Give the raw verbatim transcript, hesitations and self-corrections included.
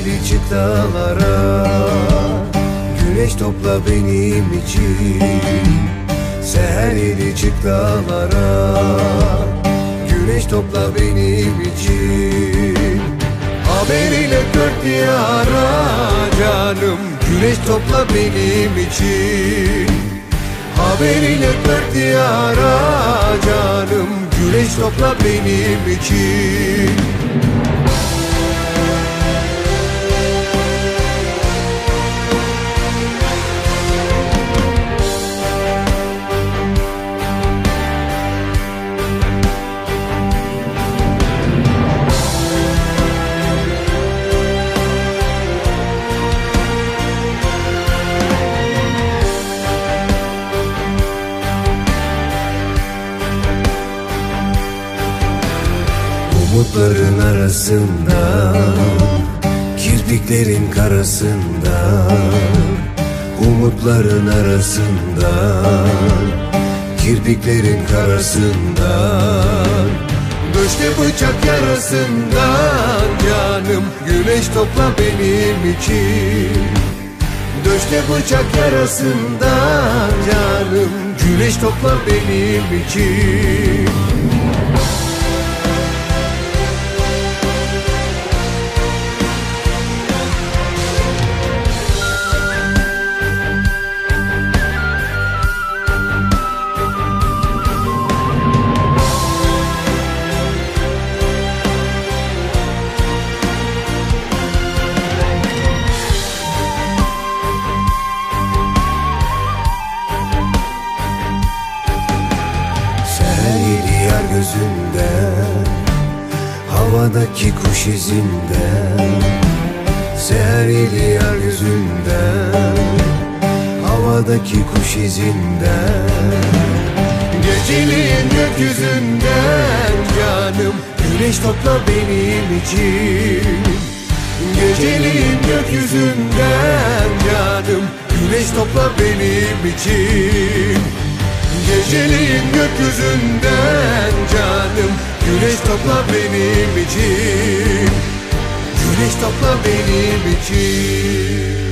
ili çık dağlara, güneş topla benim için. Seher ili çık dağlara, güneş topla benim için. Haber ile dört diyara canım, güneş topla benim için. Haber ile dört diyara canım, güneş topla benim için. Umutların arasında, kirpiklerin karasında. Umutların arasında, kirpiklerin karasında. Döşte bıçak yarasından canım, güneş topla benim için. Döşte bıçak yarasından canım, güneş topla benim için. Gözünden, havadaki kuş izinden. Seher ili yar yüzünden, havadaki kuş izinden. Geceliğin gökyüzünden canım, güneş topla benim için. Geceliğin gökyüzünden canım, güneş topla benim için. Geceliğin gökyüzünden canım, güneş topla benim için. Güneş topla benim için.